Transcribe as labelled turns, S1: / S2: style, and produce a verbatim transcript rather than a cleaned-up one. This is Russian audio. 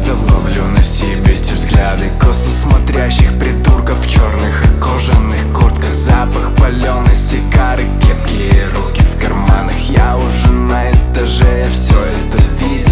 S1: будто ловлю на себе эти взгляды косо смотрящих придурков в черных и кожаных куртках. Запах паленой сигары, кепки и руки в карманах. Я уже на этаже, я все это видел.